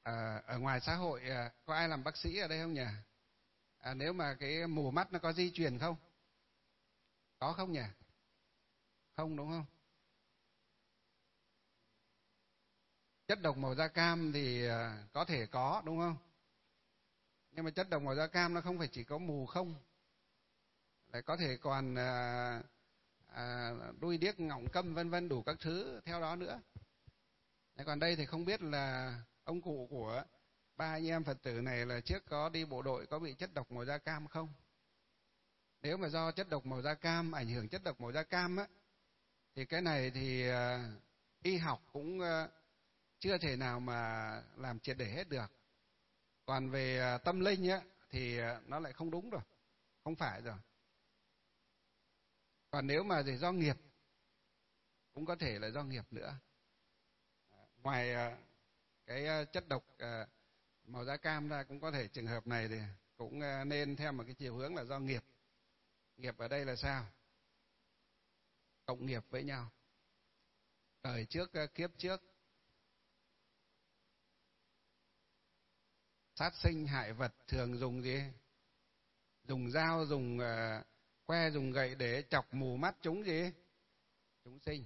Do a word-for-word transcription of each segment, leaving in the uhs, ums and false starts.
À, ở ngoài xã hội à, có ai làm bác sĩ ở đây không nhỉ? À, nếu mà cái mù mắt nó có di truyền không? Có không nhỉ? Không đúng không? Chất độc màu da cam thì à, có thể có đúng không? Nhưng mà chất độc màu da cam nó không phải chỉ có mù không, lại có thể còn à, à, đuôi điếc, ngọng câm vân vân đủ các thứ theo đó nữa. Thế còn đây thì không biết là ông cụ của ba anh em Phật tử này là trước có đi bộ đội có bị chất độc màu da cam không? Nếu mà do chất độc màu da cam, ảnh hưởng chất độc màu da cam á, thì cái này thì uh, y học cũng uh, chưa thể nào mà làm triệt để hết được. Còn về uh, tâm linh á thì uh, nó lại không đúng rồi, không phải rồi. Còn nếu mà thì do nghiệp, cũng có thể là do nghiệp nữa. Ngoài uh, cái uh, chất độc uh, màu da cam ra, cũng có thể trường hợp này thì cũng uh, nên theo một cái chiều hướng là do nghiệp. Nghiệp ở đây là sao? Cộng nghiệp với nhau. Đời trước kiếp trước sát sinh hại vật thường dùng gì? Dùng dao, dùng uh, que, dùng gậy để chọc mù mắt chúng gì? Chúng sinh.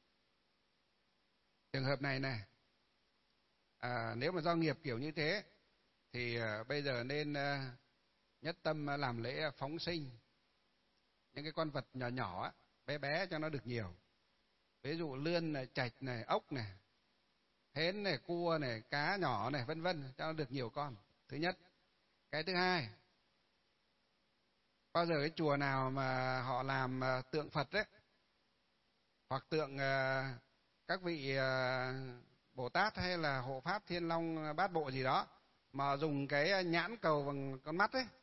Trường hợp này này, à, nếu mà do nghiệp kiểu như thế thì uh, bây giờ nên uh, nhất tâm làm lễ phóng sinh những cái con vật nhỏ nhỏ, bé bé cho nó được nhiều. Ví dụ lươn này, trạch này, ốc này, hến này, cua này, cá nhỏ này, vân vân, cho nó được nhiều con. Thứ nhất. Cái thứ hai, bao giờ cái chùa nào mà họ làm tượng Phật đấy, hoặc tượng các vị Bồ Tát hay là hộ pháp Thiên Long Bát Bộ gì đó, mà dùng cái nhãn cầu bằng con mắt ấy,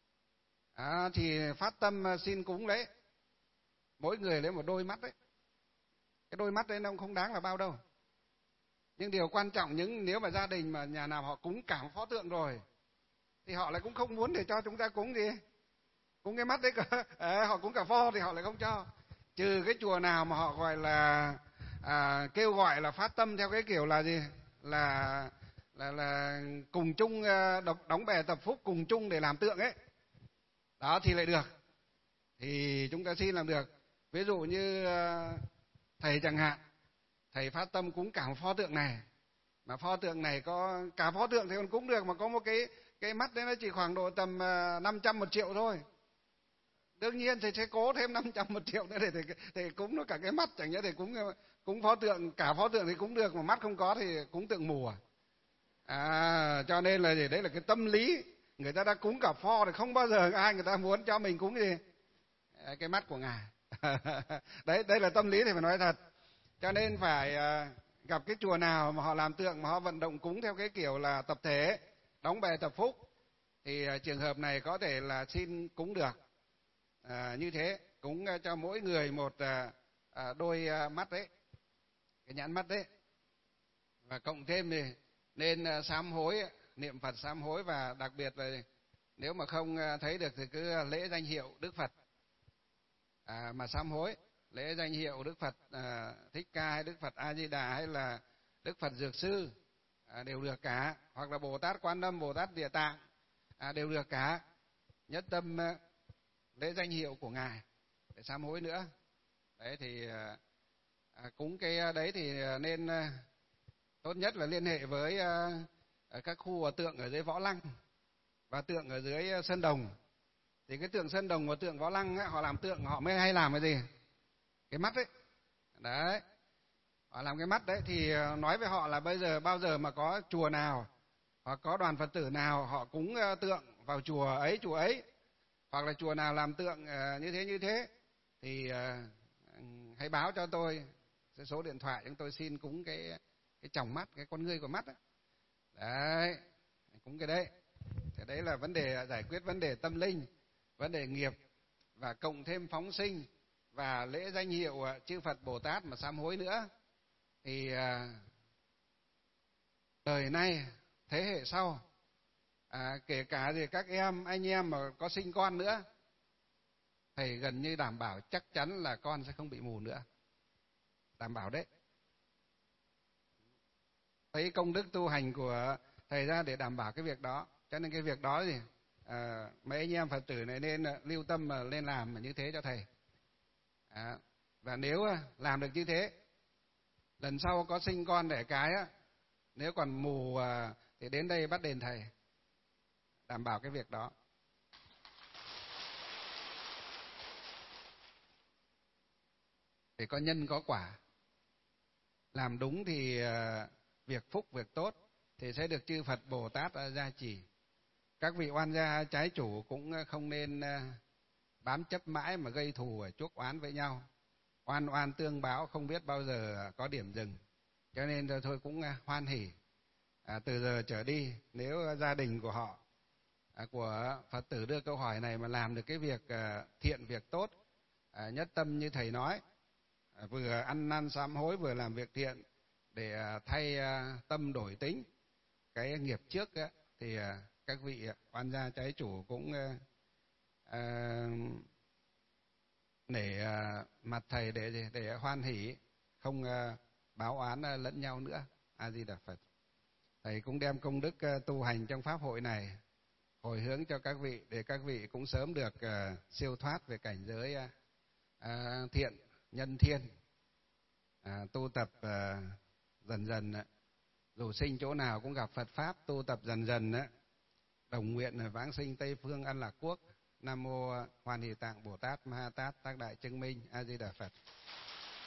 à, thì phát tâm xin cúng đấy, mỗi người lấy một đôi mắt đấy. Cái đôi mắt đấy nó không đáng là bao đâu. Nhưng điều quan trọng, những nếu mà gia đình mà nhà nào họ cúng cả pho tượng rồi thì họ lại cũng không muốn để cho chúng ta cúng gì, cúng cái mắt đấy cơ. À, họ cúng cả pho thì họ lại không cho. Trừ cái chùa nào mà họ gọi là à, kêu gọi là phát tâm theo cái kiểu là gì, là là là cùng chung đóng, đóng bè tập phúc, cùng chung để làm tượng ấy, đó thì lại được, thì chúng ta xin làm được. Ví dụ như thầy chẳng hạn, thầy phát tâm cúng cả một pho tượng này, mà pho tượng này có cả pho tượng thì còn cúng được, mà có một cái cái mắt đấy nó chỉ khoảng độ tầm năm trăm một triệu thôi. Đương nhiên thì sẽ cố thêm năm trăm một triệu nữa để thì, thì cúng nó cả cái mắt, chẳng nhẽ thì cúng cúng pho tượng, cả pho tượng thì cúng được, mà mắt không có thì cúng tượng mù à? À, cho nên là gì? Đấy là cái tâm lý, người ta đã cúng cả pho thì không bao giờ ai người ta muốn cho mình cúng gì cái mắt của ngài. đấy đấy là tâm lý thì phải nói thật. Cho nên phải uh, gặp cái chùa nào mà họ làm tượng mà họ vận động cúng theo cái kiểu là tập thể, đóng bè tập phúc, thì uh, trường hợp này có thể là xin cúng được. Uh, như thế, cúng uh, cho mỗi người một uh, uh, đôi uh, mắt đấy, cái nhãn mắt đấy. Và cộng thêm thì nên uh, sám hối, niệm Phật sám hối, và đặc biệt là nếu mà không uh, thấy được thì cứ lễ danh hiệu Đức Phật à, mà sám hối. Lễ danh hiệu Đức Phật à, Thích Ca hay Đức Phật A Di Đà hay là Đức Phật Dược Sư à, đều được cả, hoặc là Bồ Tát Quan Âm, Bồ Tát Địa Tạng à, đều được cả. Nhất tâm à, lễ danh hiệu của ngài để sám hối nữa. Đấy thì à, cúng cái đấy thì nên à, tốt nhất là liên hệ với à, các khu tượng ở dưới Võ Lăng và tượng ở dưới Sơn Đồng. Thì cái tượng Sơn Đồng và tượng Võ Lăng ấy, họ làm tượng họ mới hay làm cái gì? Cái mắt đấy. Đấy. Họ làm cái mắt đấy, thì nói với họ là bây giờ bao giờ mà có chùa nào hoặc có đoàn Phật tử nào họ cúng tượng vào chùa ấy chùa ấy, hoặc là chùa nào làm tượng như thế như thế, thì hãy báo cho tôi số điện thoại, chúng tôi xin cúng cái cái tròng mắt, cái con ngươi của mắt đấy. Đấy, cúng cái đấy. Thế đấy là vấn đề giải quyết vấn đề tâm linh, vấn đề nghiệp, và cộng thêm phóng sinh và lễ danh hiệu chư Phật Bồ Tát mà sám hối nữa, thì đời nay thế hệ sau à, kể cả thì các em anh em mà có sinh con nữa, thầy gần như đảm bảo chắc chắn là con sẽ không bị mù nữa, đảm bảo đấy. Thấy công đức tu hành của thầy ra để đảm bảo cái việc đó. Cho nên cái việc đó thì à, mấy anh em Phật tử này nên lưu tâm mà lên làm như thế cho thầy. À, và nếu làm được như thế, lần sau có sinh con đẻ cái á, nếu còn mù à, thì đến đây bắt đền thầy, đảm bảo cái việc đó. Để có nhân có quả. Làm đúng thì à, việc phúc, việc tốt thì sẽ được chư Phật Bồ Tát gia trì. Các vị oan gia trái chủ cũng không nên à, bám chấp mãi mà gây thù chuốc oán với nhau. Oan oan tương báo không biết bao giờ có điểm dừng. Cho nên thôi cũng hoan hỉ. À, từ giờ trở đi, nếu gia đình của họ, à, của Phật tử đưa câu hỏi này mà làm được cái việc à, thiện, việc tốt, à, nhất tâm như thầy nói, à, vừa ăn năn sám hối vừa làm việc thiện để à, thay à, tâm đổi tính cái nghiệp trước á, thì à, các vị oan gia trái chủ cũng à, à, nể à, mặt thầy để để hoan hỉ, không à, báo oán à, lẫn nhau nữa. A Di Đà Phật. Thầy cũng đem công đức à, tu hành trong pháp hội này hồi hướng cho các vị để các vị cũng sớm được uh, siêu thoát về cảnh giới uh, uh, thiện nhân thiên, uh, tu tập uh, dần dần uh, dù sinh chỗ nào cũng gặp Phật pháp, tu tập dần dần uh, đồng nguyện uh, vãng sinh Tây phương An Lạc Quốc. Nam mô uh, Hoàn Hỷ Tạng Bồ Tát Ma Ha Tát Tác Đại Chứng Minh. A Di Đà Phật.